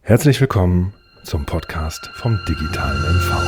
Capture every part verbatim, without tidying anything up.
Herzlich willkommen zum Podcast vom digitalen M V.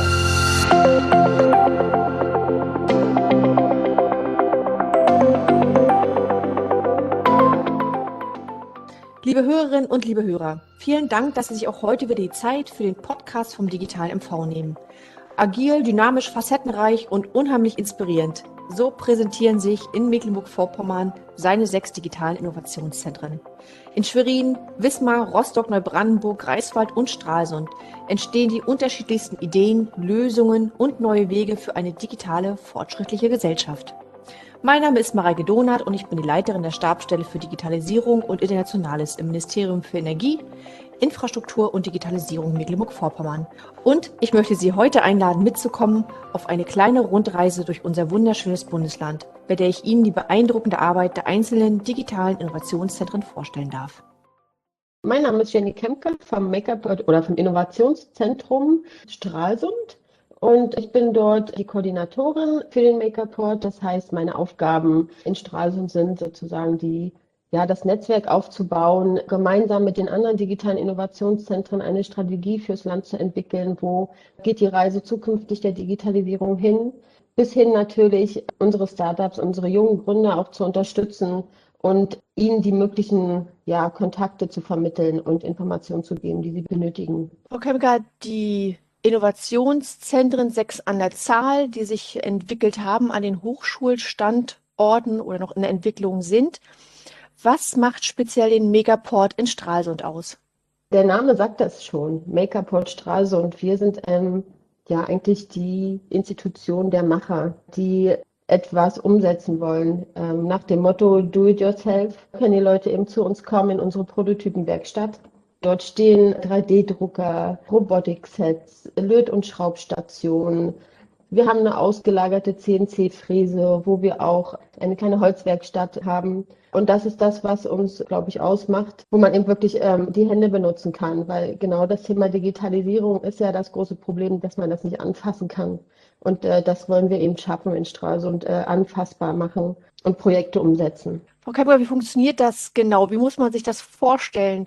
Liebe Hörerinnen und liebe Hörer, vielen Dank, dass Sie sich auch heute wieder die Zeit für den Podcast vom digitalen M V nehmen. Agil, dynamisch, facettenreich und unheimlich inspirierend. So präsentieren sich in Mecklenburg-Vorpommern seine sechs digitalen Innovationszentren. In Schwerin, Wismar, Rostock, Neubrandenburg, Greifswald und Stralsund entstehen die unterschiedlichsten Ideen, Lösungen und neue Wege für eine digitale, fortschrittliche Gesellschaft. Mein Name ist Mareike Donath und ich bin die Leiterin der Stabsstelle für Digitalisierung und Internationales im Ministerium für Energie, Infrastruktur und Digitalisierung Mecklenburg-Vorpommern. Und ich möchte Sie heute einladen, mitzukommen auf eine kleine Rundreise durch unser wunderschönes Bundesland, bei der ich Ihnen die beeindruckende Arbeit der einzelnen digitalen Innovationszentren vorstellen darf. Mein Name ist Jenny Kemke vom Makerport oder vom Innovationszentrum Stralsund. Und ich bin dort die Koordinatorin für den Makerport. Das heißt, meine Aufgaben in Stralsund sind sozusagen die, ja, das Netzwerk aufzubauen, gemeinsam mit den anderen digitalen Innovationszentren eine Strategie fürs Land zu entwickeln. Wo geht die Reise zukünftig der Digitalisierung hin? Bis hin natürlich unsere Startups, unsere jungen Gründer auch zu unterstützen und ihnen die möglichen ja, Kontakte zu vermitteln und Informationen zu geben, die sie benötigen. Frau Kemker, die Innovationszentren, sechs an der Zahl, die sich entwickelt haben an den Hochschulstandorten oder noch in der Entwicklung sind. Was macht speziell den Megaport in Stralsund aus? Der Name sagt das schon, Makerport Stralsund. Wir sind ähm, ja eigentlich die Institution der Macher, die etwas umsetzen wollen. Ähm, nach dem Motto Do it yourself können die Leute eben zu uns kommen in unsere Prototypenwerkstatt. Dort stehen drei D Drucker, Robotik-Sets, Löt- und Schraubstationen. Wir haben eine ausgelagerte C N C-Fräse, wo wir auch eine kleine Holzwerkstatt haben. Und das ist das, was uns, glaube ich, ausmacht, wo man eben wirklich ähm, die Hände benutzen kann. Weil genau das Thema Digitalisierung ist ja das große Problem, dass man das nicht anfassen kann. Und äh, das wollen wir eben schaffen in Stralsund, äh, anfassbar machen und Projekte umsetzen. Frau Kemper, wie funktioniert das genau? Wie muss man sich das vorstellen?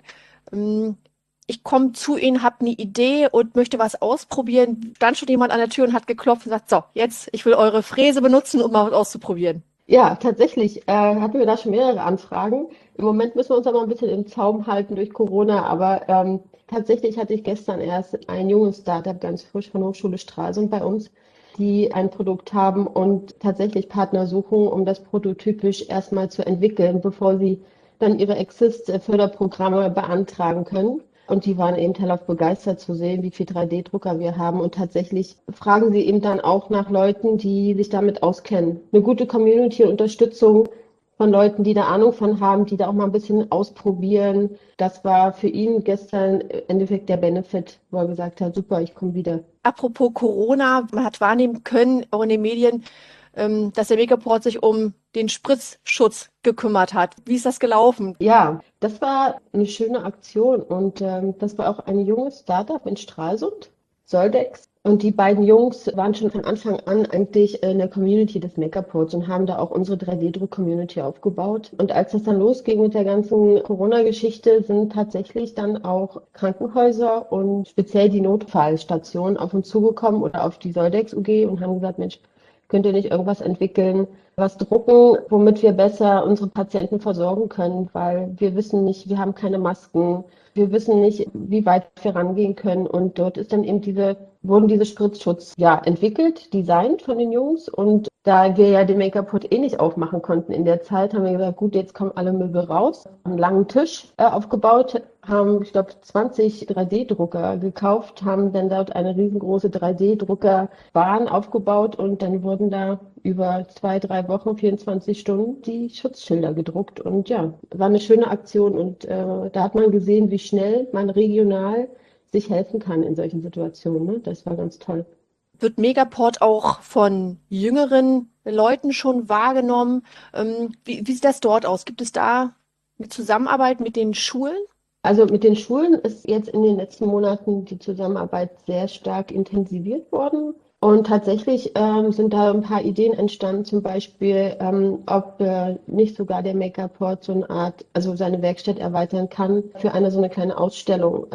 Ich komme zu Ihnen, habe eine Idee und möchte was ausprobieren. Stand schon jemand an der Tür und hat geklopft und sagt, so, jetzt, ich will eure Fräse benutzen, um mal was auszuprobieren. Ja, tatsächlich äh, hatten wir da schon mehrere Anfragen. Im Moment müssen wir uns aber ein bisschen im Zaum halten durch Corona, aber ähm, tatsächlich hatte ich gestern erst ein junges Startup, ganz frisch von Hochschule Stralsund bei uns, die ein Produkt haben und tatsächlich Partner suchen, um das prototypisch erstmal zu entwickeln, bevor sie dann ihre Exist-Förderprogramme beantragen können. Und die waren eben hellauf begeistert zu sehen, wie viel drei D Drucker wir haben. Und tatsächlich fragen sie eben dann auch nach Leuten, die sich damit auskennen. Eine gute Community-Unterstützung von Leuten, die da Ahnung von haben, die da auch mal ein bisschen ausprobieren. Das war für ihn gestern im Endeffekt der Benefit, wo er gesagt hat, super, ich komme wieder. Apropos Corona, man hat wahrnehmen können, auch in den Medien, dass der Megaport sich um den Spritzschutz gekümmert hat. Wie ist das gelaufen? Ja, das war eine schöne Aktion und ähm, das war auch ein junges Startup in Stralsund, Soldex. Und die beiden Jungs waren schon von Anfang an eigentlich in der Community des Makerports und haben da auch unsere drei D Druck-Community aufgebaut. Und als das dann losging mit der ganzen Corona-Geschichte, sind tatsächlich dann auch Krankenhäuser und speziell die Notfallstationen auf uns zugekommen oder auf die Soldex U G und haben gesagt, Mensch, könnt ihr nicht irgendwas entwickeln, was drucken, womit wir besser unsere Patienten versorgen können, weil wir wissen nicht, wir haben keine Masken, wir wissen nicht, wie weit wir rangehen können. Und dort ist dann eben diese, wurden diese Spritzschutz ja entwickelt, designt von den Jungs. Und da wir ja den Makerport eh nicht aufmachen konnten in der Zeit, haben wir gesagt, gut, jetzt kommen alle Möbel raus. Einen langen Tisch äh, aufgebaut, haben, ich glaube, zwanzig drei D Drucker gekauft, haben dann dort eine riesengroße drei D Druckerbahn aufgebaut und dann wurden da über zwei, drei Wochen, vierundzwanzig Stunden die Schutzschilder gedruckt. Und ja, war eine schöne Aktion und äh, da hat man gesehen, wie schnell man regional sich helfen kann in solchen Situationen. Ne? Das war ganz toll. Wird Megaport auch von jüngeren Leuten schon wahrgenommen? Ähm, wie, wie sieht das dort aus? Gibt es da eine Zusammenarbeit mit den Schulen? Also mit den Schulen ist jetzt in den letzten Monaten die Zusammenarbeit sehr stark intensiviert worden. Und tatsächlich ähm, sind da ein paar Ideen entstanden, zum Beispiel, ähm, ob äh, nicht sogar der Makerport so eine Art, also seine Werkstatt erweitern kann für eine so eine kleine Ausstellung. Also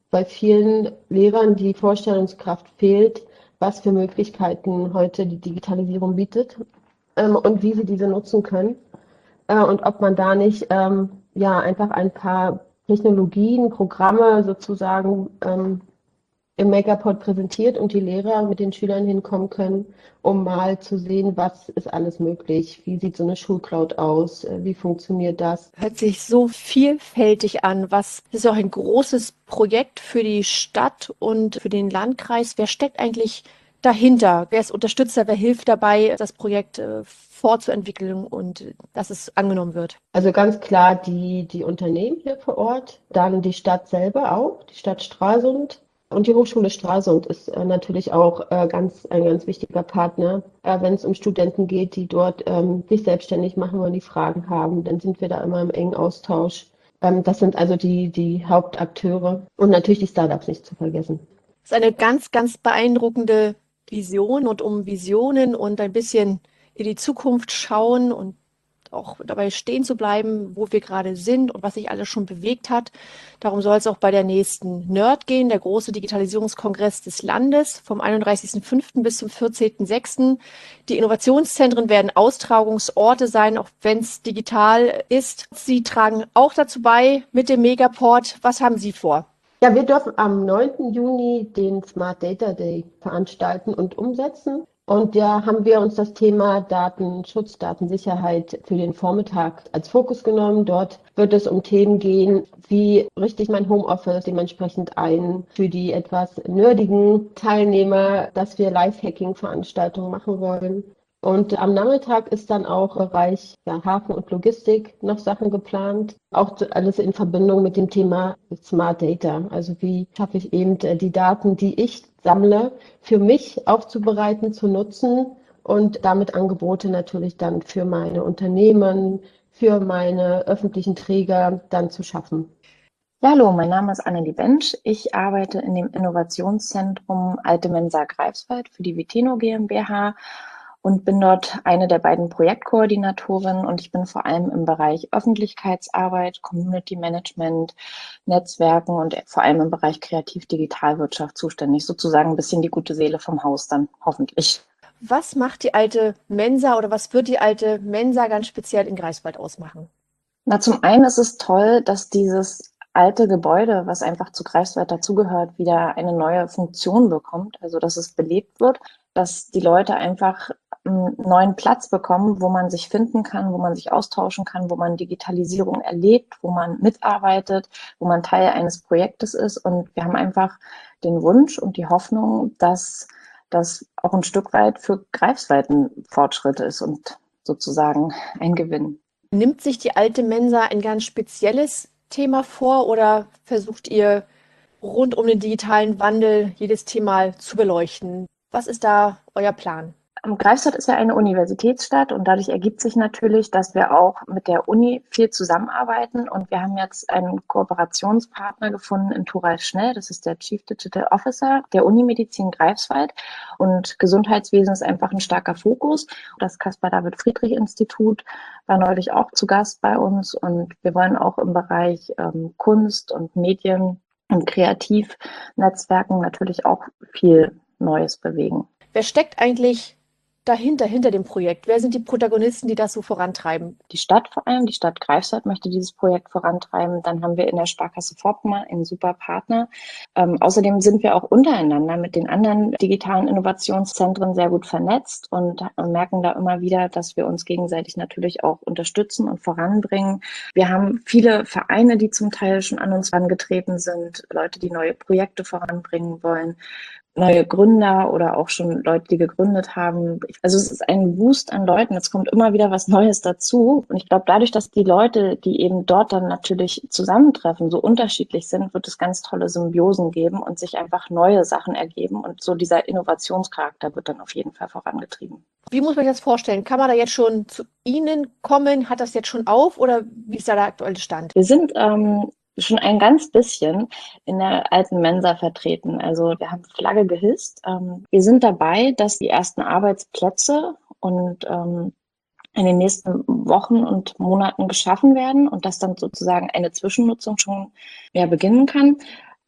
bei vielen Lehrern die Vorstellungskraft fehlt, was für Möglichkeiten heute die Digitalisierung bietet ähm, und wie sie diese nutzen können. Äh, und ob man da nicht ähm, ja einfach ein paar Technologien, Programme sozusagen ähm, im Megapod präsentiert und die Lehrer mit den Schülern hinkommen können, um mal zu sehen, was ist alles möglich, wie sieht so eine Schulcloud aus, äh, wie funktioniert das. Hört sich so vielfältig an. Was ist auch ein großes Projekt für die Stadt und für den Landkreis? Wer steckt eigentlich dahinter? Wer ist Unterstützer? Wer hilft dabei, das Projekt äh, fortzuentwickeln und äh, dass es angenommen wird? Also ganz klar die, die Unternehmen hier vor Ort, dann die Stadt selber auch, die Stadt Stralsund. Und die Hochschule Stralsund ist äh, natürlich auch äh, ganz, ein ganz wichtiger Partner, äh, wenn es um Studenten geht, die dort ähm, sich selbstständig machen wollen, die Fragen haben. Dann sind wir da immer im engen Austausch. Ähm, das sind also die, die Hauptakteure und natürlich die Startups nicht zu vergessen. Das ist eine ganz, ganz beeindruckende Vision und um Visionen und ein bisschen in die Zukunft schauen und auch dabei stehen zu bleiben, wo wir gerade sind und was sich alles schon bewegt hat. Darum soll es auch bei der nächsten Nerd gehen, der große Digitalisierungskongress des Landes vom einunddreißigsten fünften bis zum vierzehnten sechsten Die Innovationszentren werden Austragungsorte sein, auch wenn es digital ist. Sie tragen auch dazu bei mit dem Megaport. Was haben Sie vor? Ja, wir dürfen am neunten Juni den Smart Data Day veranstalten und umsetzen. Und da haben wir uns das Thema Datenschutz, Datensicherheit für den Vormittag als Fokus genommen. Dort wird es um Themen gehen, wie richte ich mein Homeoffice dementsprechend ein für die etwas nerdigen Teilnehmer, dass wir Live-Hacking-Veranstaltungen machen wollen. Und am Nachmittag ist dann auch im Bereich ja, Hafen und Logistik noch Sachen geplant. Auch zu- alles in Verbindung mit dem Thema Smart Data. Also wie schaffe ich eben äh, die Daten, die ich sammle, für mich aufzubereiten, zu nutzen und damit Angebote natürlich dann für meine Unternehmen, für meine öffentlichen Träger dann zu schaffen. Ja, hallo, mein Name ist Annelie Bensch. Ich arbeite in dem Innovationszentrum Alte Mensa Greifswald für die Viteno GmbH und bin dort eine der beiden Projektkoordinatorinnen und ich bin vor allem im Bereich Öffentlichkeitsarbeit, Community Management, Netzwerken und vor allem im Bereich Kreativ-Digitalwirtschaft zuständig. Sozusagen ein bisschen die gute Seele vom Haus dann, hoffentlich. Was macht die alte Mensa oder was wird die alte Mensa ganz speziell in Greifswald ausmachen? Na, zum einen ist es toll, dass dieses alte Gebäude, was einfach zu Greifswald dazugehört, wieder eine neue Funktion bekommt, also dass es belebt wird, dass die Leute einfach einen neuen Platz bekommen, wo man sich finden kann, wo man sich austauschen kann, wo man Digitalisierung erlebt, wo man mitarbeitet, wo man Teil eines Projektes ist. Und wir haben einfach den Wunsch und die Hoffnung, dass das auch ein Stück weit für Greifswald ein Fortschritt ist und sozusagen ein Gewinn. Nimmt sich die alte Mensa ein ganz spezielles Thema vor oder versucht ihr rund um den digitalen Wandel jedes Thema zu beleuchten? Was ist da euer Plan? Ähm, Greifswald ist ja eine Universitätsstadt und dadurch ergibt sich natürlich, dass wir auch mit der Uni viel zusammenarbeiten und wir haben jetzt einen Kooperationspartner gefunden in Thoralf Schnell, das ist der Chief Digital Officer der Unimedizin Greifswald und Gesundheitswesen ist einfach ein starker Fokus. Das Caspar-David-Friedrich-Institut war neulich auch zu Gast bei uns und wir wollen auch im Bereich ähm, Kunst und Medien und Kreativnetzwerken natürlich auch viel Neues bewegen. Wer steckt eigentlich dahinter, hinter dem Projekt? Wer sind die Protagonisten, die das so vorantreiben? Die Stadt vor allem, die Stadt Greifswald möchte dieses Projekt vorantreiben. Dann haben wir in der Sparkasse Vorpommern einen super Partner. Ähm, außerdem sind wir auch untereinander mit den anderen digitalen Innovationszentren sehr gut vernetzt und merken da immer wieder, dass wir uns gegenseitig natürlich auch unterstützen und voranbringen. Wir haben viele Vereine, die zum Teil schon an uns herangetreten sind, Leute, die neue Projekte voranbringen wollen. Neue Gründer oder auch schon Leute, die gegründet haben. Also es ist ein Wust an Leuten. Es kommt immer wieder was Neues dazu. Und ich glaube, dadurch, dass die Leute, die eben dort dann natürlich zusammentreffen, so unterschiedlich sind, wird es ganz tolle Symbiosen geben und sich einfach neue Sachen ergeben. Und so dieser Innovationscharakter wird dann auf jeden Fall vorangetrieben. Wie muss man sich das vorstellen? Kann man da jetzt schon zu Ihnen kommen? Hat das jetzt schon auf oder wie ist da der aktuelle Stand? Wir sind ähm, schon ein ganz bisschen in der alten Mensa vertreten. Also wir haben Flagge gehisst. Ähm, wir sind dabei, dass die ersten Arbeitsplätze und ähm, in den nächsten Wochen und Monaten geschaffen werden und dass dann sozusagen eine Zwischennutzung schon ja, beginnen kann.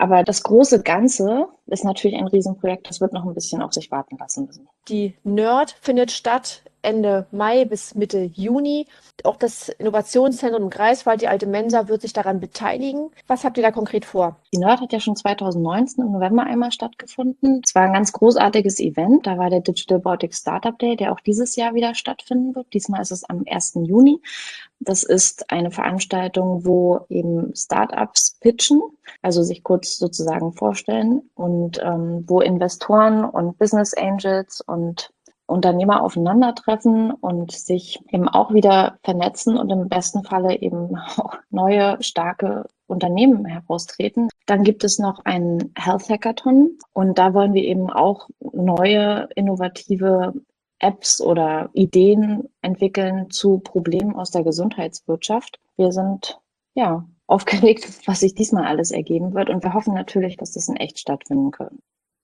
Aber das große Ganze ist natürlich ein Riesenprojekt. Das wird noch ein bisschen auf sich warten lassen müssen. Die Nerd findet statt Ende Mai bis Mitte Juni. Auch das Innovationszentrum Greifswald, die Alte Mensa, wird sich daran beteiligen. Was habt ihr da konkret vor? Die Nerd hat ja schon zwanzig neunzehn im November einmal stattgefunden. Es war ein ganz großartiges Event. Da war der Digital Baltic Startup Day, der auch dieses Jahr wieder stattfinden wird. Diesmal ist es am ersten Juni. Das ist eine Veranstaltung, wo eben Startups pitchen, also sich kurz sozusagen vorstellen und ähm, wo Investoren und Business Angels und Unternehmer aufeinandertreffen und sich eben auch wieder vernetzen und im besten Falle eben auch neue, starke Unternehmen heraustreten. Dann gibt es noch einen Health Hackathon und da wollen wir eben auch neue, innovative Apps oder Ideen entwickeln zu Problemen aus der Gesundheitswirtschaft. Wir sind ja aufgeregt, was sich diesmal alles ergeben wird und wir hoffen natürlich, dass das in echt stattfinden kann.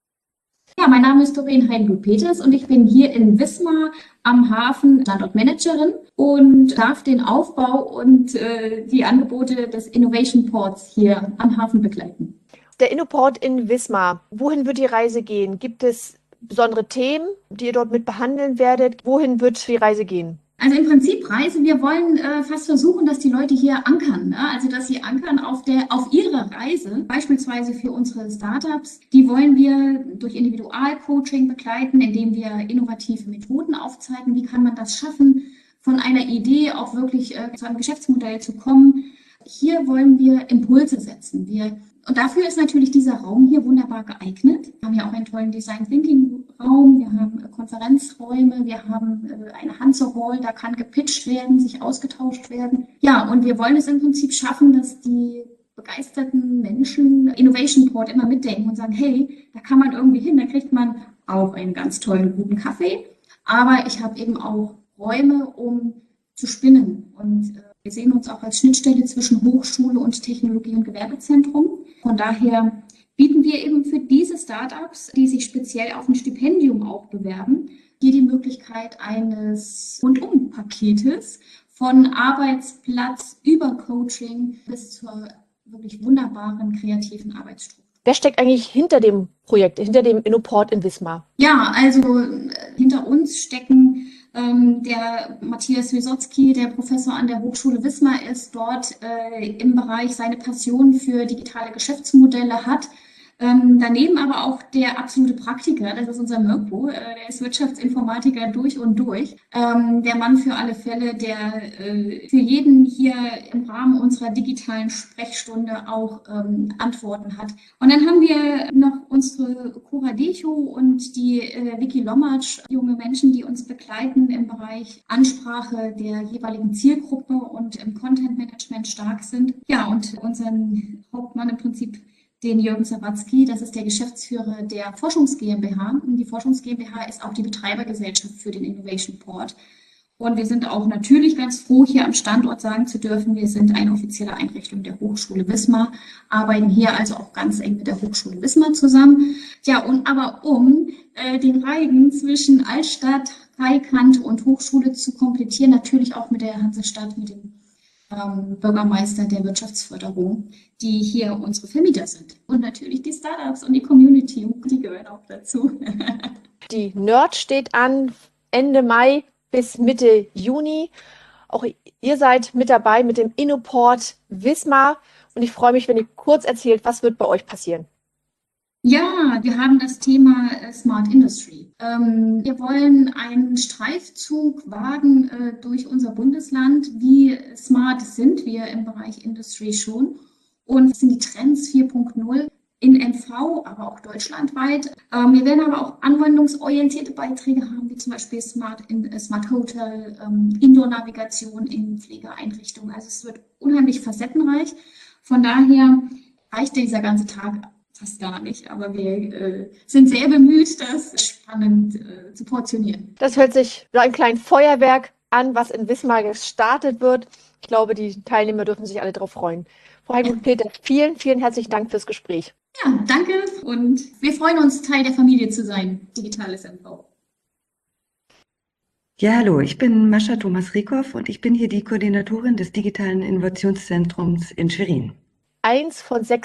Ja, mein Name ist Doreen Heidenbühl-Peters und ich bin hier in Wismar am Hafen Standortmanagerin und darf den Aufbau und äh, die Angebote des Innovation Ports hier am Hafen begleiten. Der Innoport in Wismar, wohin wird die Reise gehen? Gibt es besondere Themen, die ihr dort mit behandeln werdet? Wohin wird die Reise gehen? Also im Prinzip Reise, wir wollen äh, fast versuchen, dass die Leute hier ankern, ne? Also dass sie ankern auf der, auf ihrer Reise, beispielsweise für unsere Startups. Die wollen wir durch Individualcoaching begleiten, indem wir innovative Methoden aufzeigen. Wie kann man das schaffen, von einer Idee auch wirklich äh, zu einem Geschäftsmodell zu kommen? Hier wollen wir Impulse setzen. Wir Und dafür ist natürlich dieser Raum hier wunderbar geeignet. Wir haben ja auch einen tollen Design Thinking Raum, wir haben Konferenzräume, wir haben eine Hanse Hall, da kann gepitcht werden, sich ausgetauscht werden. Ja, und wir wollen es im Prinzip schaffen, dass die begeisterten Menschen Innovation Port immer mitdenken und sagen, hey, da kann man irgendwie hin, da kriegt man auch einen ganz tollen, guten Kaffee. Aber ich habe eben auch Räume, um zu spinnen. Und äh, wir sehen uns auch als Schnittstelle zwischen Hochschule und Technologie- und Gewerbezentrum. Von daher bieten wir eben für diese Startups, die sich speziell auf ein Stipendium auch bewerben, hier die Möglichkeit eines Rundum-Paketes von Arbeitsplatz über Coaching bis zur wirklich wunderbaren kreativen Arbeitsstruktur. Wer steckt eigentlich hinter dem Projekt, hinter dem Innoport in Wismar? Ja, also hinter uns stecken ähm, der Matthias Wysotzki, der Professor an der Hochschule Wismar ist, dort äh, im Bereich seine Passion für digitale Geschäftsmodelle hat. Ähm, daneben aber auch der absolute Praktiker, das ist unser Mirko, äh, der ist Wirtschaftsinformatiker durch und durch. Ähm, der Mann für alle Fälle, der äh, für jeden hier im Rahmen unserer digitalen Sprechstunde auch ähm, Antworten hat. Und dann haben wir noch unsere Cora Decho und die äh, Vicky Lommatsch, junge Menschen, die uns begleiten im Bereich Ansprache der jeweiligen Zielgruppe und im Content Management stark sind. Ja, und unseren Hauptmann im Prinzip, den Jürgen Sawatzki, das ist der Geschäftsführer der Forschungs GmbH. Und die Forschungs GmbH ist auch die Betreibergesellschaft für den Innovation Port. Und wir sind auch natürlich ganz froh, hier am Standort sagen zu dürfen, wir sind eine offizielle Einrichtung der Hochschule Wismar, arbeiten hier also auch ganz eng mit der Hochschule Wismar zusammen. Ja, und aber um äh, den Reigen zwischen Altstadt, Freikant und Hochschule zu komplettieren, natürlich auch mit der Hansestadt, mit dem Ähm, Bürgermeister der Wirtschaftsförderung, die hier unsere Vermieter sind. Und natürlich die Startups und die Community, die gehören auch dazu. Die Nerd steht an Ende Mai bis Mitte Juni. Auch ihr seid mit dabei mit dem Innoport Wismar. Und ich freue mich, wenn ihr kurz erzählt, was wird bei euch passieren. Ja, wir haben das Thema äh, Smart Industry. Ähm, wir wollen einen Streifzug wagen äh, durch unser Bundesland. Wie smart sind wir im Bereich Industry schon? Und was sind die Trends vier Punkt null in N V, aber auch deutschlandweit? Ähm, wir werden aber auch anwendungsorientierte Beiträge haben, wie zum Beispiel Smart, in, äh, Smart Hotel, ähm, Indoor-Navigation in Pflegeeinrichtungen. Also es wird unheimlich facettenreich. Von daher reicht dieser ganze Tag fast gar nicht, aber wir äh, sind sehr bemüht, das spannend äh, zu portionieren. Das hört sich wie ein kleines Feuerwerk an, was in Wismar gestartet wird. Ich glaube, die Teilnehmer dürfen sich alle darauf freuen. Frau Heidenbühl-Peters, vielen, vielen herzlichen Dank fürs Gespräch. Ja, danke und wir freuen uns, Teil der Familie zu sein, Digitales M V. Ja, hallo, ich bin Mascha Thomas-Rieckhoff und ich bin hier die Koordinatorin des Digitalen Innovationszentrums in Schwerin. Eins von sechs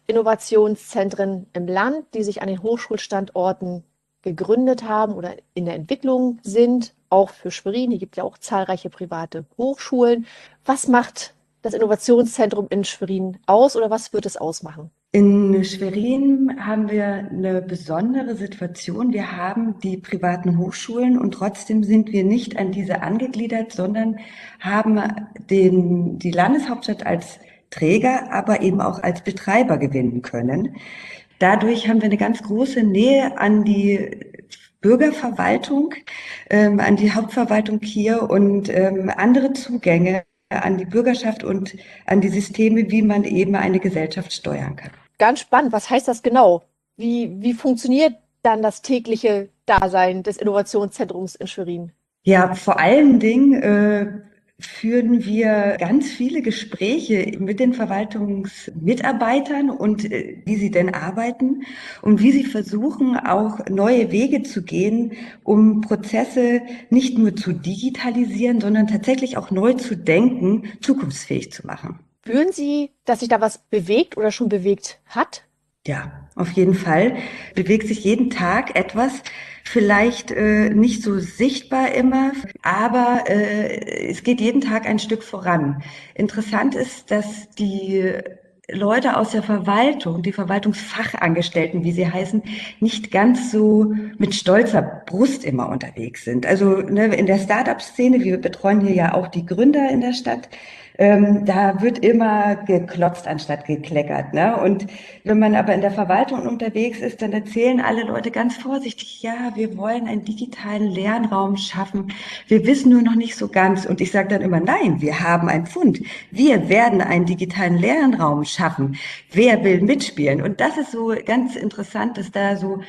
Innovationszentren im Land, die sich an den Hochschulstandorten gegründet haben oder in der Entwicklung sind, auch für Schwerin. Hier gibt es ja auch zahlreiche private Hochschulen. Was macht das Innovationszentrum in Schwerin aus oder was wird es ausmachen? In Schwerin haben wir eine besondere Situation. Wir haben die privaten Hochschulen und trotzdem sind wir nicht an diese angegliedert, sondern haben den, die Landeshauptstadt als Träger, aber eben auch als Betreiber gewinnen können. Dadurch haben wir eine ganz große Nähe an die Bürgerverwaltung, ähm, an die Hauptverwaltung hier und ähm, andere Zugänge an die Bürgerschaft und an die Systeme, wie man eben eine Gesellschaft steuern kann. Ganz spannend. Was heißt das genau? Wie, wie funktioniert dann das tägliche Dasein des Innovationszentrums in Schwerin? Ja, vor allen Dingen äh, führen wir ganz viele Gespräche mit den Verwaltungsmitarbeitern und äh, wie sie denn arbeiten und wie sie versuchen, auch neue Wege zu gehen, um Prozesse nicht nur zu digitalisieren, sondern tatsächlich auch neu zu denken, zukunftsfähig zu machen. Spüren Sie, dass sich da was bewegt oder schon bewegt hat? Ja, auf jeden Fall bewegt sich jeden Tag etwas, vielleicht äh, nicht so sichtbar immer, aber äh, es geht jeden Tag ein Stück voran. Interessant ist, dass die Leute aus der Verwaltung, die Verwaltungsfachangestellten, wie sie heißen, nicht ganz so mit stolzer Brust immer unterwegs sind. Also ne, in der Start-up-Szene, wir betreuen hier ja auch die Gründer in der Stadt, ähm, da wird immer geklotzt anstatt gekleckert. Ne? Und wenn man aber in der Verwaltung unterwegs ist, dann erzählen alle Leute ganz vorsichtig, ja, wir wollen einen digitalen Lernraum schaffen. Wir wissen nur noch nicht so ganz. Und ich sage dann immer, nein, wir haben einen Fund. Wir werden einen digitalen Lernraum schaffen. Wer will mitspielen? Und das ist so ganz interessant, dass da so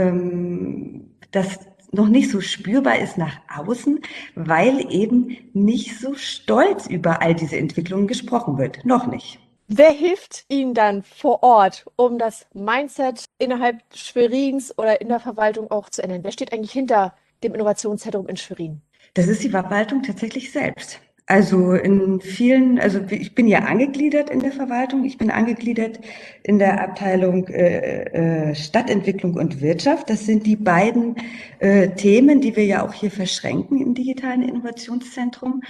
ähm, das noch nicht so spürbar ist nach außen, weil eben nicht so stolz über all diese Entwicklungen gesprochen wird. Noch nicht. Wer hilft Ihnen dann vor Ort, um das Mindset innerhalb Schwerins oder in der Verwaltung auch zu ändern? Wer steht eigentlich hinter dem Innovationszentrum in Schwerin? Das ist die Verwaltung tatsächlich selbst. Also in vielen, also ich bin ja angegliedert in der Verwaltung, ich bin angegliedert in der Abteilung äh, äh, Stadtentwicklung und Wirtschaft. Das sind die beiden äh, Themen, die wir ja auch hier verschränken im digitalen Innovationszentrum.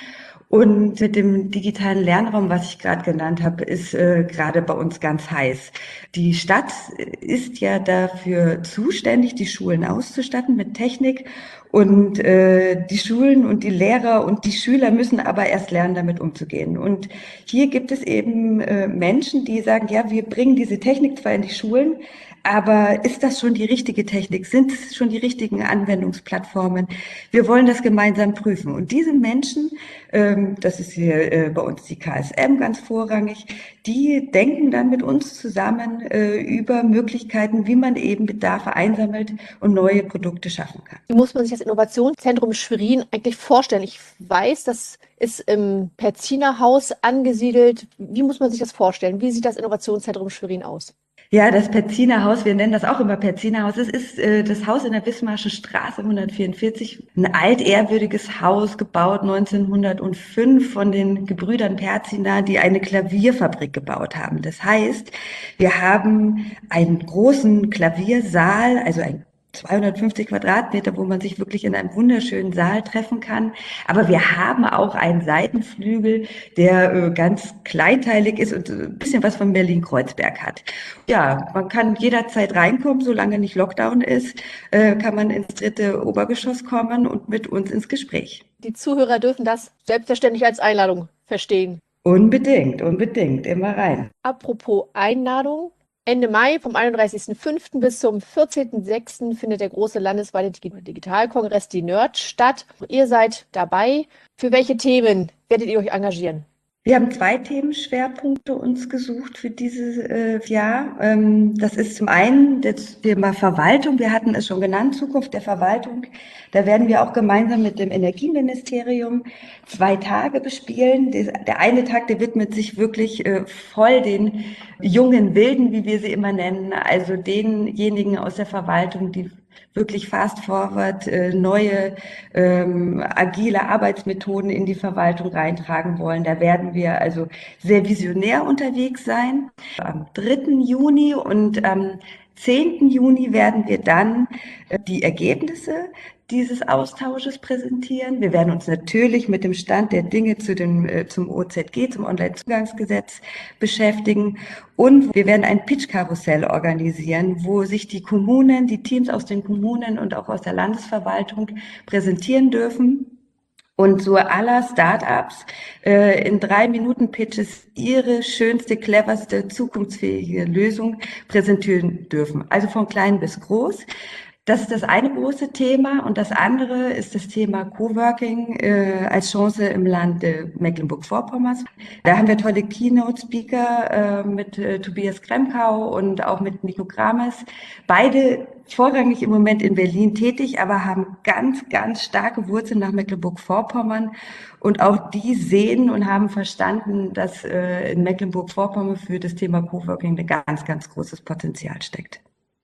Und mit dem digitalen Lernraum, was ich gerade genannt habe, ist äh, gerade bei uns ganz heiß. Die Stadt ist ja dafür zuständig, die Schulen auszustatten mit Technik. Und äh, die Schulen und die Lehrer und die Schüler müssen aber erst lernen, damit umzugehen. Und hier gibt es eben äh, Menschen, die sagen, ja, wir bringen diese Technik zwar in die Schulen, aber ist das schon die richtige Technik? Sind es schon die richtigen Anwendungsplattformen? Wir wollen das gemeinsam prüfen. Und diese Menschen, ähm, das ist hier äh, bei uns die K S M ganz vorrangig, die denken dann mit uns zusammen äh, über Möglichkeiten, wie man eben Bedarfe einsammelt und neue Produkte schaffen kann. Wie muss man sich das Innovationszentrum Schwerin eigentlich vorstellen? Ich weiß, das ist im Perziner-Haus angesiedelt. Wie muss man sich das vorstellen? Wie sieht das Innovationszentrum Schwerin aus? Ja, das Perziner Haus, wir nennen das auch immer Perziner Haus. Es ist äh, das Haus in der Wismarschen Straße hundertvierundvierzig, ein altehrwürdiges Haus, gebaut neunzehnhundertfünf von den Gebrüdern Perziner, die eine Klavierfabrik gebaut haben. Das heißt, wir haben einen großen Klaviersaal, also ein zweihundertfünfzig Quadratmeter, wo man sich wirklich in einem wunderschönen Saal treffen kann. Aber wir haben auch einen Seitenflügel, der äh, ganz kleinteilig ist und ein bisschen was von Berlin-Kreuzberg hat. Ja, man kann jederzeit reinkommen, solange nicht Lockdown ist, äh, kann man ins dritte Obergeschoss kommen und mit uns ins Gespräch. Die Zuhörer dürfen das selbstverständlich als Einladung verstehen. Unbedingt, unbedingt, immer rein. Apropos Einladung. Ende Mai vom einunddreißigsten fünften bis zum vierzehnten sechsten findet der große landesweite Digitalkongress, die Nerd, statt. Ihr seid dabei. Für welche Themen werdet ihr euch engagieren? Wir haben zwei Themenschwerpunkte uns gesucht für dieses äh, Jahr. Ähm, das ist zum einen das Thema Verwaltung. Wir hatten es schon genannt, Zukunft der Verwaltung. Da werden wir auch gemeinsam mit dem Energieministerium zwei Tage bespielen. Der eine Tag, der widmet sich wirklich äh, voll den jungen Wilden, wie wir sie immer nennen, also denjenigen aus der Verwaltung, die wirklich fast forward, äh, neue ähm, agile Arbeitsmethoden in die Verwaltung reintragen wollen. Da werden wir also sehr visionär unterwegs sein. Am dritten Juni und am zehnten Juni werden wir dann äh, die Ergebnisse dieses Austausches präsentieren. Wir werden uns natürlich mit dem Stand der Dinge zu dem, äh, zum O Z G, zum Onlinezugangsgesetz beschäftigen. Und wir werden ein Pitch-Karussell organisieren, wo sich die Kommunen, die Teams aus den Kommunen und auch aus der Landesverwaltung präsentieren dürfen und so aller Startups äh, in drei Minuten Pitches ihre schönste, cleverste, zukunftsfähige Lösung präsentieren dürfen. Also von klein bis groß. Das ist das eine große Thema und das andere ist das Thema Coworking äh, als Chance im Land äh, Mecklenburg-Vorpommerns. Da haben wir tolle Keynote-Speaker äh, mit äh, Tobias Kremkau und auch mit Nico Krames. Beide vorrangig im Moment in Berlin tätig, aber haben ganz, ganz starke Wurzeln nach Mecklenburg-Vorpommern. Und auch die sehen und haben verstanden, dass äh, in Mecklenburg-Vorpommern für das Thema Coworking ein ganz, ganz großes Potenzial steckt.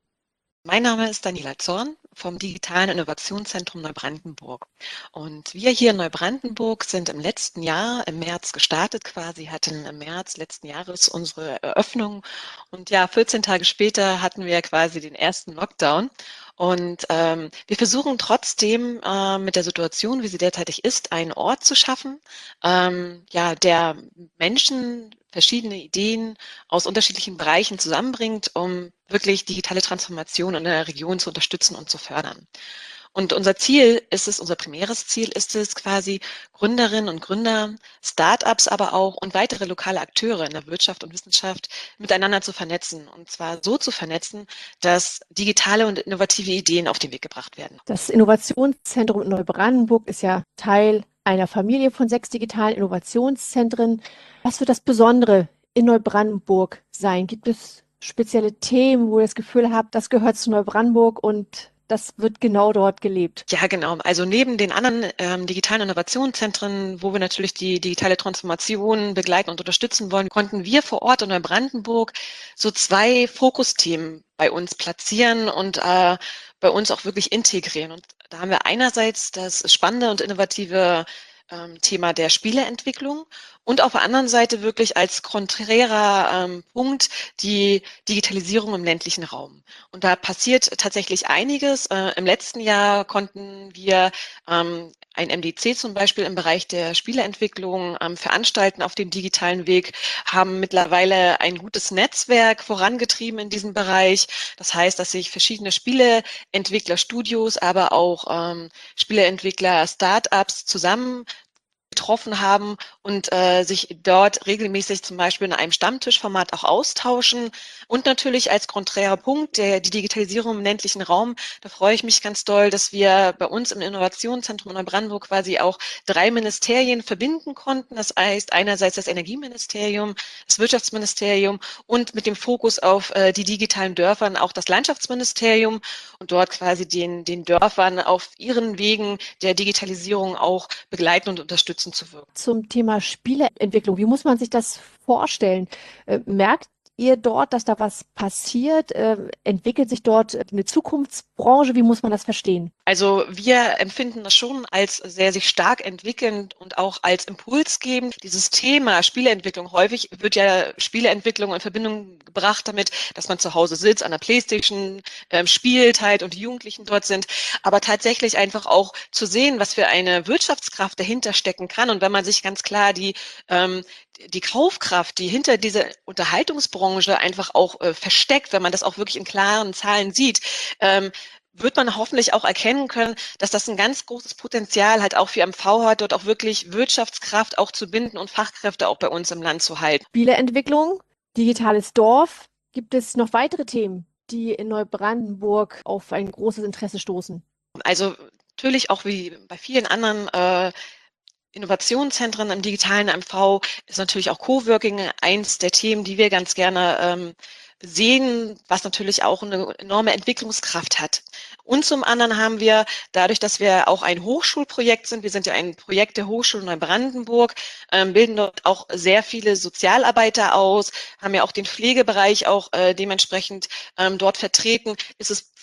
Mein Name ist Daniela Zorn vom Digitalen Innovationszentrum Neubrandenburg. Und wir hier in Neubrandenburg sind im letzten Jahr, im März gestartet quasi, hatten im März letzten Jahres unsere Eröffnung. Und ja, vierzehn Tage später hatten wir quasi den ersten Lockdown. Und ähm, wir versuchen trotzdem äh, mit der Situation, wie sie derzeitig ist, einen Ort zu schaffen, ähm, ja, der Menschen verschiedene Ideen aus unterschiedlichen Bereichen zusammenbringt, um wirklich digitale Transformation in der Region zu unterstützen und zu fördern. Und unser Ziel ist es, unser primäres Ziel ist es quasi, Gründerinnen und Gründer, Start-ups aber auch und weitere lokale Akteure in der Wirtschaft und Wissenschaft miteinander zu vernetzen. Und zwar so zu vernetzen, dass digitale und innovative Ideen auf den Weg gebracht werden. Das Innovationszentrum in Neubrandenburg ist ja Teil einer Familie von sechs digitalen Innovationszentren. Was wird das Besondere in Neubrandenburg sein? Gibt es spezielle Themen, wo ihr das Gefühl habt, das gehört zu Neubrandenburg und das wird genau dort gelebt? Ja, genau. Also neben den anderen ähm, digitalen Innovationszentren, wo wir natürlich die digitale Transformation begleiten und unterstützen wollen, konnten wir vor Ort in Neubrandenburg so zwei Fokusthemen bei uns platzieren und äh, bei uns auch wirklich integrieren. Und da haben wir einerseits das spannende und innovative ähm, Thema der Spieleentwicklung und auf der anderen Seite wirklich als konträrer ähm, Punkt die Digitalisierung im ländlichen Raum. Und da passiert tatsächlich einiges. Äh, im letzten Jahr konnten wir ähm, ein M D C zum Beispiel im Bereich der Spieleentwicklung ähm, veranstalten auf dem digitalen Weg, haben mittlerweile ein gutes Netzwerk vorangetrieben in diesem Bereich. Das heißt, dass sich verschiedene Spieleentwicklerstudios, aber auch ähm, Spieleentwickler, Start-ups zusammen getroffen haben und äh, sich dort regelmäßig zum Beispiel in einem Stammtischformat auch austauschen. Und natürlich als konträrer Punkt der die Digitalisierung im ländlichen Raum, da freue ich mich ganz doll, dass wir bei uns im Innovationszentrum in Neubrandenburg quasi auch drei Ministerien verbinden konnten. Das heißt einerseits das Energieministerium, das Wirtschaftsministerium und mit dem Fokus auf äh, die digitalen Dörfern auch das Landschaftsministerium und dort quasi den, den Dörfern auf ihren Wegen der Digitalisierung auch begleiten und unterstützen zu wirken. Zum Thema Spieleentwicklung, wie muss man sich das vorstellen? Äh, merkt ihr dort, dass da was passiert? Äh, entwickelt sich dort eine Zukunftsbranche? Wie muss man das verstehen? Also wir empfinden das schon als sehr sich stark entwickelnd und auch als impulsgebend. Dieses Thema Spieleentwicklung, häufig wird ja Spieleentwicklung in Verbindung gebracht damit, dass man zu Hause sitzt, an der Playstation ähm, spielt halt und die Jugendlichen dort sind. Aber tatsächlich einfach auch zu sehen, was für eine Wirtschaftskraft dahinter stecken kann. Und wenn man sich ganz klar die ähm, die Kaufkraft, die hinter dieser Unterhaltungsbranche einfach auch äh, versteckt, wenn man das auch wirklich in klaren Zahlen sieht, ähm, wird man hoffentlich auch erkennen können, dass das ein ganz großes Potenzial halt auch für M V hat, dort auch wirklich Wirtschaftskraft auch zu binden und Fachkräfte auch bei uns im Land zu halten. Spieleentwicklung, digitales Dorf. Gibt es noch weitere Themen, die in Neubrandenburg auf ein großes Interesse stoßen? Also natürlich auch wie bei vielen anderen äh, Innovationszentren im digitalen M V ist natürlich auch Coworking eins der Themen, die wir ganz gerne ähm, sehen, was natürlich auch eine enorme Entwicklungskraft hat. Und zum anderen haben wir, dadurch, dass wir auch ein Hochschulprojekt sind, wir sind ja ein Projekt der Hochschule Neubrandenburg, ähm, bilden dort auch sehr viele Sozialarbeiter aus, haben ja auch den Pflegebereich auch äh, dementsprechend ähm, dort vertreten, ist es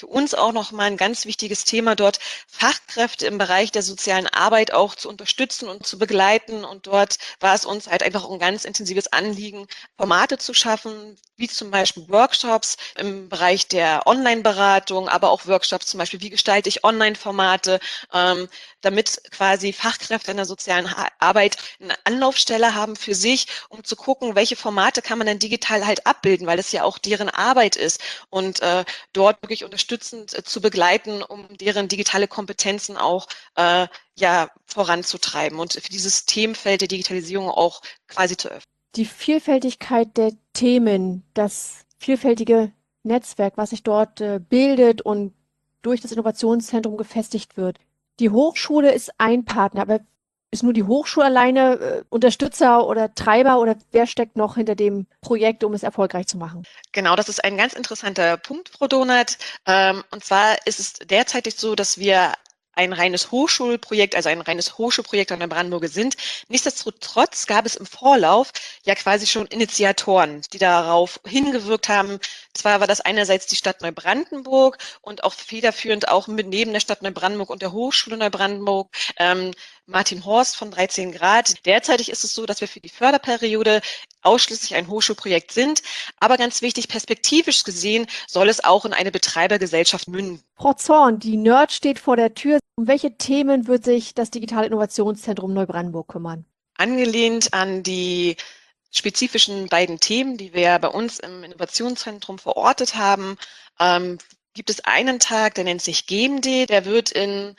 für uns auch nochmal ein ganz wichtiges Thema, dort Fachkräfte im Bereich der sozialen Arbeit auch zu unterstützen und zu begleiten. Und dort war es uns halt einfach ein ganz intensives Anliegen, Formate zu schaffen, wie zum Beispiel Workshops im Bereich der Online-Beratung, aber auch Workshops zum Beispiel, wie gestalte ich Online-Formate, ähm, damit quasi Fachkräfte in der sozialen Arbeit eine Anlaufstelle haben für sich, um zu gucken, welche Formate kann man denn digital halt abbilden, weil es ja auch deren Arbeit ist und äh, dort wirklich unterstützend äh, zu begleiten, um deren digitale Kompetenzen auch äh, ja voranzutreiben und für dieses Themenfeld der Digitalisierung auch quasi zu öffnen. Die Vielfältigkeit der Themen, das vielfältige Netzwerk, was sich dort äh, bildet und durch das Innovationszentrum gefestigt wird. Die Hochschule ist ein Partner, aber ist nur die Hochschule alleine äh, Unterstützer oder Treiber oder wer steckt noch hinter dem Projekt, um es erfolgreich zu machen? Genau, das ist ein ganz interessanter Punkt, Frau Donath. Ähm, und zwar ist es derzeitig so, dass wir ein reines Hochschulprojekt, also ein reines Hochschulprojekt an der Brandenburger sind. Nichtsdestotrotz gab es im Vorlauf ja quasi schon Initiatoren, die darauf hingewirkt haben. Zwar war das einerseits die Stadt Neubrandenburg und auch federführend auch mit neben der Stadt Neubrandenburg und der Hochschule Neubrandenburg ähm, Martin Horst von dreizehn Grad. Derzeitig ist es so, dass wir für die Förderperiode ausschließlich ein Hochschulprojekt sind. Aber ganz wichtig, perspektivisch gesehen soll es auch in eine Betreibergesellschaft münden. Frau Zorn, die Nerd steht vor der Tür. Um welche Themen wird sich das Digitale Innovationszentrum Neubrandenburg kümmern? Angelehnt an die spezifischen beiden Themen, die wir bei uns im Innovationszentrum verortet haben, ähm, gibt es einen Tag, der nennt sich Game Day. Der wird in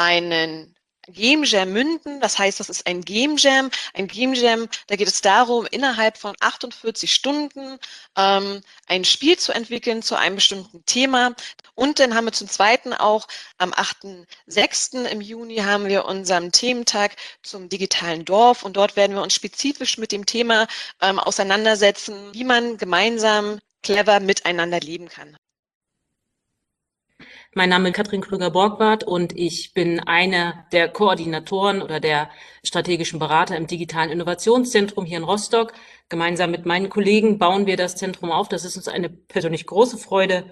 einen Game Jam münden. Das heißt, das ist ein Game Jam. Ein Game Jam, da geht es darum, innerhalb von achtundvierzig Stunden ähm, ein Spiel zu entwickeln zu einem bestimmten Thema. Und dann haben wir zum Zweiten auch am achten sechsten im Juni haben wir unseren Thementag zum digitalen Dorf. Und dort werden wir uns spezifisch mit dem Thema ähm, auseinandersetzen, wie man gemeinsam clever miteinander leben kann. Mein Name ist Katrin Krüger-Borgward und ich bin eine der Koordinatoren oder der strategischen Berater im Digitalen Innovationszentrum hier in Rostock. Gemeinsam mit meinen Kollegen bauen wir das Zentrum auf. Das ist uns eine persönlich große Freude.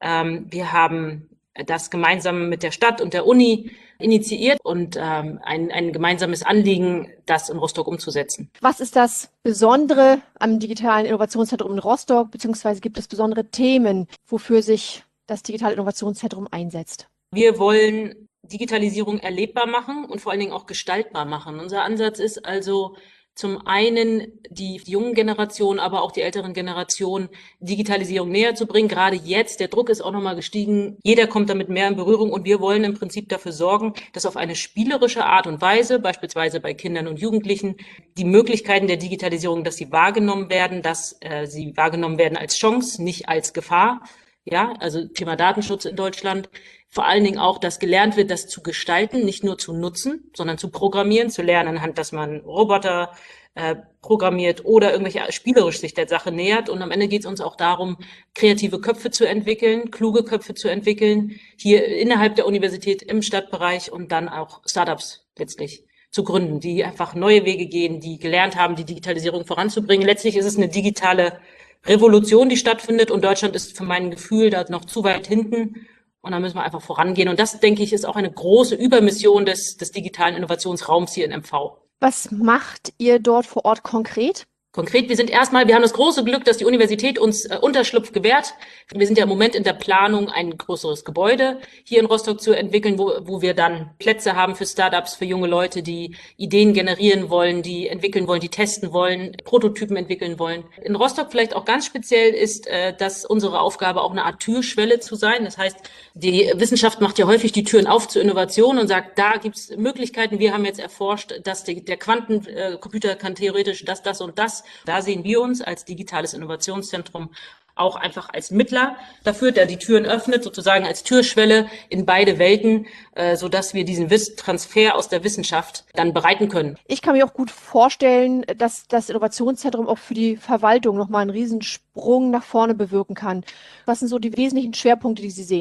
Wir haben das gemeinsam mit der Stadt und der Uni initiiert und ein, ein gemeinsames Anliegen, das in Rostock umzusetzen. Was ist das Besondere am Digitalen Innovationszentrum in Rostock, beziehungsweise gibt es besondere Themen, wofür sich das Digitale Innovationszentrum einsetzt? Wir wollen Digitalisierung erlebbar machen und vor allen Dingen auch gestaltbar machen. Unser Ansatz ist also zum einen die jungen Generationen, aber auch die älteren Generationen Digitalisierung näher zu bringen. Gerade jetzt, der Druck ist auch nochmal gestiegen. Jeder kommt damit mehr in Berührung und wir wollen im Prinzip dafür sorgen, dass auf eine spielerische Art und Weise, beispielsweise bei Kindern und Jugendlichen, die Möglichkeiten der Digitalisierung, dass sie wahrgenommen werden, dass äh, sie wahrgenommen werden als Chance, nicht als Gefahr. Ja, also Thema Datenschutz in Deutschland. Vor allen Dingen auch, dass gelernt wird, das zu gestalten, nicht nur zu nutzen, sondern zu programmieren, zu lernen, anhand, dass man Roboter äh, programmiert oder irgendwelche spielerisch sich der Sache nähert. Und am Ende geht es uns auch darum, kreative Köpfe zu entwickeln, kluge Köpfe zu entwickeln, hier innerhalb der Universität im Stadtbereich und dann auch Startups letztlich zu gründen, die einfach neue Wege gehen, die gelernt haben, die Digitalisierung voranzubringen. Letztlich ist es eine digitale Revolution, die stattfindet und Deutschland ist für mein Gefühl da noch zu weit hinten und da müssen wir einfach vorangehen und das, denke ich, ist auch eine große Übermission des, des digitalen Innovationsraums hier in M V. Was macht ihr dort vor Ort konkret? Konkret, wir sind erstmal, wir haben das große Glück, dass die Universität uns äh, Unterschlupf gewährt. Wir sind ja im Moment in der Planung, ein größeres Gebäude hier in Rostock zu entwickeln, wo, wo wir dann Plätze haben für Startups, für junge Leute, die Ideen generieren wollen, die entwickeln wollen, die testen wollen, Prototypen entwickeln wollen. In Rostock vielleicht auch ganz speziell ist, äh, dass unsere Aufgabe auch eine Art Türschwelle zu sein. Das heißt, die Wissenschaft macht ja häufig die Türen auf zur Innovation und sagt, da gibt's Möglichkeiten. Wir haben jetzt erforscht, dass die, der Quantencomputer kann theoretisch das, das und das. Da sehen wir uns als digitales Innovationszentrum auch einfach als Mittler dafür, der die Türen öffnet, sozusagen als Türschwelle in beide Welten, äh, sodass wir diesen Wiss- Transfer aus der Wissenschaft dann bereiten können. Ich kann mir auch gut vorstellen, dass das Innovationszentrum auch für die Verwaltung nochmal einen Riesensprung nach vorne bewirken kann. Was sind so die wesentlichen Schwerpunkte, die Sie sehen?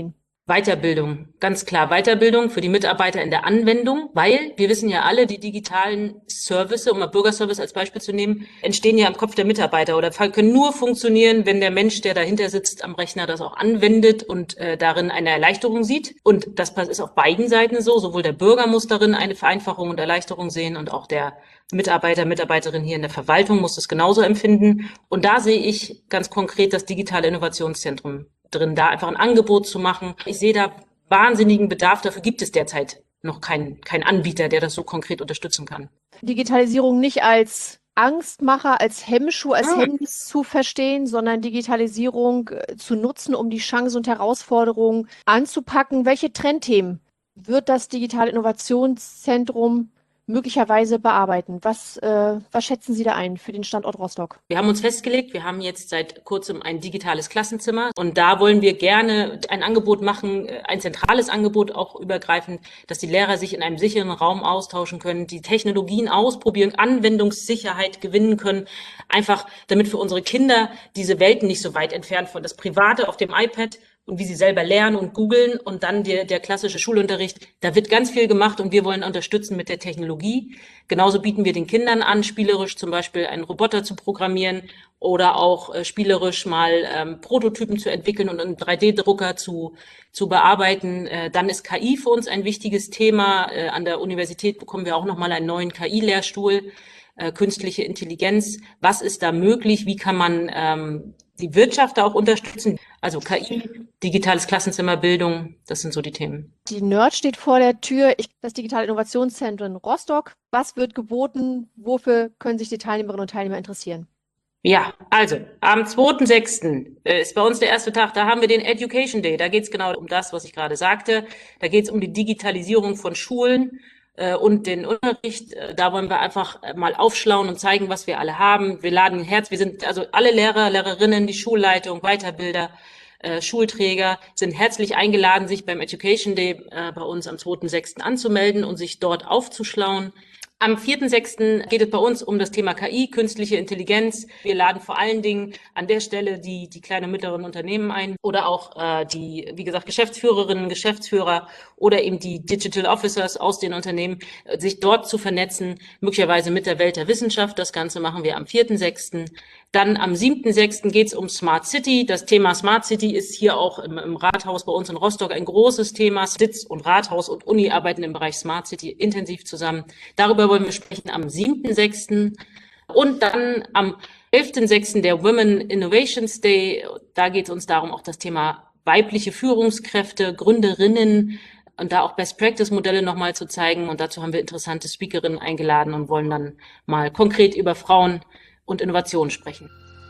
Weiterbildung, ganz klar Weiterbildung für die Mitarbeiter in der Anwendung, weil wir wissen ja alle, die digitalen Services, um mal Bürgerservice als Beispiel zu nehmen, entstehen ja im Kopf der Mitarbeiter oder können nur funktionieren, wenn der Mensch, der dahinter sitzt am Rechner, das auch anwendet und äh, darin eine Erleichterung sieht. Und das ist auf beiden Seiten so, sowohl der Bürger muss darin eine Vereinfachung und Erleichterung sehen und auch der Mitarbeiter, Mitarbeiterin hier in der Verwaltung muss das genauso empfinden. Und da sehe ich ganz konkret das digitale Innovationszentrum drin, da einfach ein Angebot zu machen. Ich sehe da wahnsinnigen Bedarf. Dafür gibt es derzeit noch keinen keinen Anbieter, der das so konkret unterstützen kann. Digitalisierung nicht als Angstmacher, als Hemmschuh, als Ah. Hemmnis zu verstehen, sondern Digitalisierung äh, zu nutzen, um die Chancen und Herausforderungen anzupacken. Welche Trendthemen wird das Digitale Innovationszentrum möglicherweise bearbeiten? Was, äh, was schätzen Sie da ein für den Standort Rostock? Wir haben uns festgelegt, wir haben jetzt seit kurzem ein digitales Klassenzimmer und da wollen wir gerne ein Angebot machen, ein zentrales Angebot auch übergreifend, dass die Lehrer sich in einem sicheren Raum austauschen können, die Technologien ausprobieren, Anwendungssicherheit gewinnen können, einfach damit für unsere Kinder diese Welten nicht so weit entfernt von das Private auf dem iPad und wie sie selber lernen und googeln und dann der, der klassische Schulunterricht. Da wird ganz viel gemacht und wir wollen unterstützen mit der Technologie. Genauso bieten wir den Kindern an, spielerisch zum Beispiel einen Roboter zu programmieren oder auch äh, spielerisch mal ähm, Prototypen zu entwickeln und einen drei D Drucker zu, zu bearbeiten. Äh, dann ist K I für uns ein wichtiges Thema. Äh, an der Universität bekommen wir auch nochmal einen neuen K I-Lehrstuhl, äh, künstliche Intelligenz. Was ist da möglich? Wie kann man ähm, die Wirtschaft da auch unterstützen? Also K I, digitales Klassenzimmer, Bildung, das sind so die Themen. Die Nerd steht vor der Tür. Ich, das Digitale Innovationszentrum Rostock. Was wird geboten? Wofür können sich die Teilnehmerinnen und Teilnehmer interessieren? Ja, also am zweiten sechsten ist bei uns der erste Tag, da haben wir den Education Day. Da geht es genau um das, was ich gerade sagte. Da geht es um die Digitalisierung von Schulen äh, und den Unterricht. Da wollen wir einfach mal aufschlauen und zeigen, was wir alle haben. Wir laden ein Herz, wir sind also alle Lehrer, Lehrerinnen, die Schulleitung, Weiterbilder, äh, Schulträger sind herzlich eingeladen, sich beim Education Day äh, bei uns am zweiten sechsten anzumelden und sich dort aufzuschlauen. Am vierten sechsten geht es bei uns um das Thema K I, künstliche Intelligenz. Wir laden vor allen Dingen an der Stelle die, die kleinen und mittleren Unternehmen ein oder auch äh, die, wie gesagt, Geschäftsführerinnen, Geschäftsführer oder eben die Digital Officers aus den Unternehmen, äh, sich dort zu vernetzen, möglicherweise mit der Welt der Wissenschaft. Das Ganze machen wir am vierten sechsten Dann am siebten sechsten geht es um Smart City. Das Thema Smart City ist hier auch im, im Rathaus bei uns in Rostock ein großes Thema. Sitz und Rathaus und Uni arbeiten im Bereich Smart City intensiv zusammen. Darüber wollen wir sprechen am siebten sechsten Und dann am elften sechsten der Women Innovations Day. Da geht es uns darum, auch das Thema weibliche Führungskräfte, Gründerinnen und da auch Best-Practice-Modelle nochmal zu zeigen. Und dazu haben wir interessante Speakerinnen eingeladen und wollen dann mal konkret über Frauen und Innovation sprechen.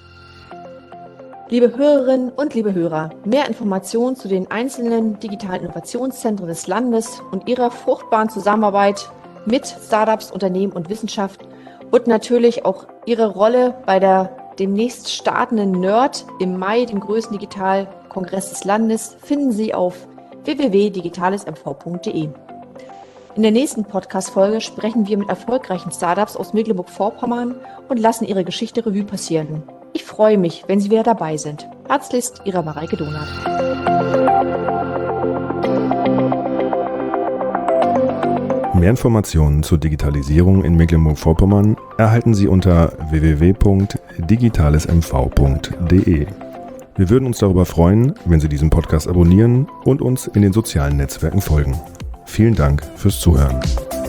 Liebe Hörerinnen und liebe Hörer, mehr Informationen zu den einzelnen digitalen Innovationszentren des Landes und ihrer fruchtbaren Zusammenarbeit mit Startups, Unternehmen und Wissenschaft und natürlich auch ihre Rolle bei der demnächst startenden Nerd im Mai, dem größten Digitalkongress des Landes, finden Sie auf w w w punkt digitales m v punkt d e. In der nächsten Podcast-Folge sprechen wir mit erfolgreichen Startups aus Mecklenburg-Vorpommern und lassen ihre Geschichte Revue passieren. Ich freue mich, wenn Sie wieder dabei sind. Herzlichst, Ihre Mareike Donath. Mehr Informationen zur Digitalisierung in Mecklenburg-Vorpommern erhalten Sie unter w w w punkt digitales m v punkt d e. Wir würden uns darüber freuen, wenn Sie diesen Podcast abonnieren und uns in den sozialen Netzwerken folgen. Vielen Dank fürs Zuhören.